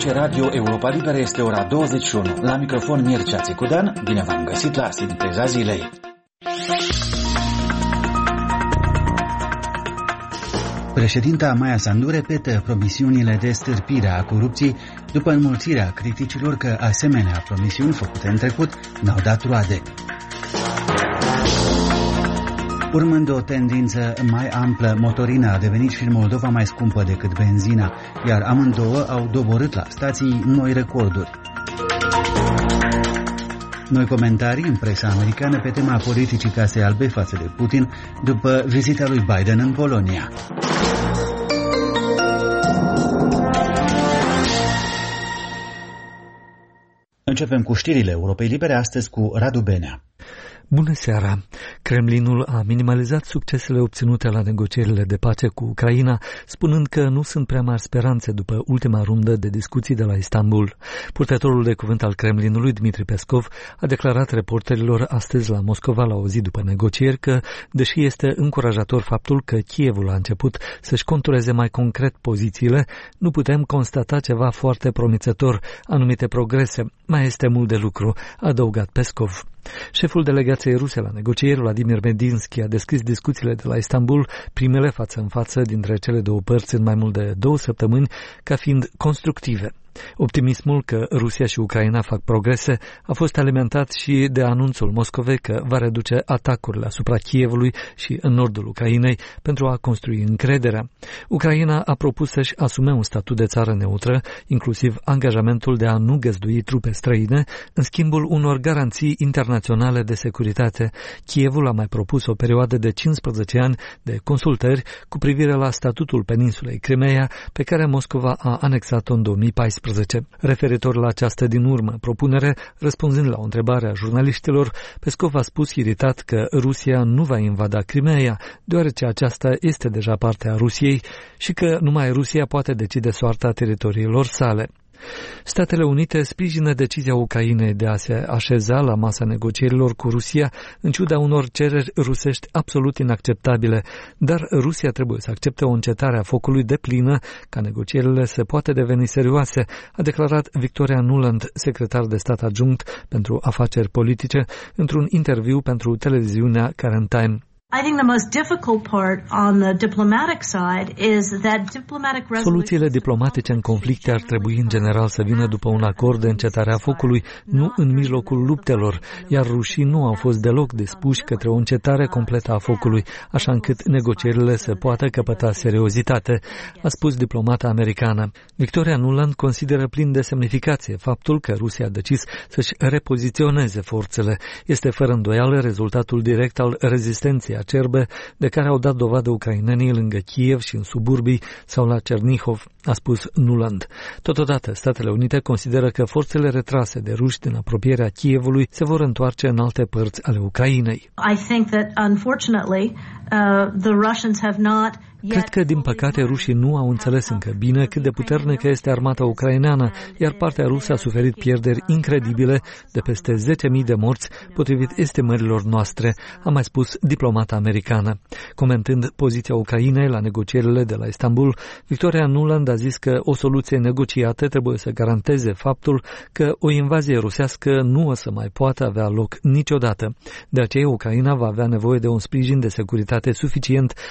Aici Radio Europa Liberă, este ora 21. La microfon Mircea Țicudan, bine v-am găsit la Sinteza Zilei. Președinta Maia Sandu repetă promisiunile de stârpire a corupției după înmulțirea criticilor că asemenea promisiuni făcute în trecut n-au dat roade. Urmând o tendință mai amplă, motorina a devenit și în Moldova mai scumpă decât benzina, iar amândouă au doborât la stații noi recorduri. Noi comentarii în presa americană pe tema politicii Casei Albe față de Putin după vizita lui Biden în Polonia. Începem cu știrile Europei Libere, astăzi cu Radu Benea. Bună seara! Kremlinul a minimalizat succesele obținute la negocierile de pace cu Ucraina, spunând că nu sunt prea mari speranțe după ultima rundă de discuții de la Istanbul. Purtătorul de cuvânt al Kremlinului, Dmitri Peskov, a declarat reporterilor astăzi la Moscova, la o zi după negocieri, că, deși este încurajator faptul că Kievul a început să-și contureze mai concret pozițiile, nu putem constata ceva foarte promițător, anumite progrese. Mai este mult de lucru, a adăugat Peskov. Șeful delegației ruse la negocieri, Vladimir Medinsky, a descris discuțiile de la Istanbul, primele față în față dintre cele două părți în mai mult de 2 săptămâni, ca fiind constructive. Optimismul că Rusia și Ucraina fac progrese a fost alimentat și de anunțul Moscovei că va reduce atacurile asupra Kievului și în nordul Ucrainei pentru a construi încrederea. Ucraina a propus să-și asume un statut de țară neutră, inclusiv angajamentul de a nu găzdui trupe străine, în schimbul unor garanții internaționale de securitate. Kievul a mai propus o perioadă de 15 ani de consultări cu privire la statutul peninsulei Crimeea, pe care Moscova a anexat-o în 2014. Referitor la această din urmă propunere, răspunzând la o întrebare a jurnaliștilor, Peskov a spus iritat că Rusia nu va invada Crimeea, deoarece aceasta este deja parte a Rusiei și că numai Rusia poate decide soarta teritoriilor sale. Statele Unite sprijină decizia Ucrainei de a se așeza la masa negocierilor cu Rusia, în ciuda unor cereri rusești absolut inacceptabile, dar Rusia trebuie să accepte o încetare a focului deplină ca negocierile să poată deveni serioase, a declarat Victoria Nuland, secretar de stat adjunct pentru afaceri politice, într-un interviu pentru televiziunea Current Time. I think the most difficult part on the diplomatic side is that diplomatic resolution. Soluțiile diplomatice în conflicte ar trebui în general să vină după un acord de încetare a focului, nu în mijlocul luptelor, iar rușii nu au fost deloc dispuși către o încetare completă a focului, așa încât negocierile să poată căpăta seriozitate, a spus diplomata americană. Victoria Nuland consideră plin de semnificație faptul că Rusia a decis să-și repoziționeze forțele. Este fără îndoială rezultatul direct al rezistenței acerbe de care au dat dovadă ucrainenii lângă Kiev și în suburbii sau la Chernihov, a spus Nuland. Totodată, Statele Unite consideră că forțele retrase de ruși din apropierea Kievului se vor întoarce în alte părți ale Ucrainei. I think that unfortunately the Russians have not. Cred că, din păcate, rușii nu au înțeles încă bine cât de puternică este armata ucraineană, iar partea rusă a suferit pierderi incredibile de peste 10.000 de morți, potrivit estimărilor noastre, a mai spus diplomata americană. Comentând poziția Ucrainei la negocierile de la Istanbul, Victoria Nuland a zis că o soluție negociată trebuie să garanteze faptul că o invazie rusească nu o să mai poată avea loc niciodată. De aceea, Ucraina va avea nevoie de un sprijin de securitate suficient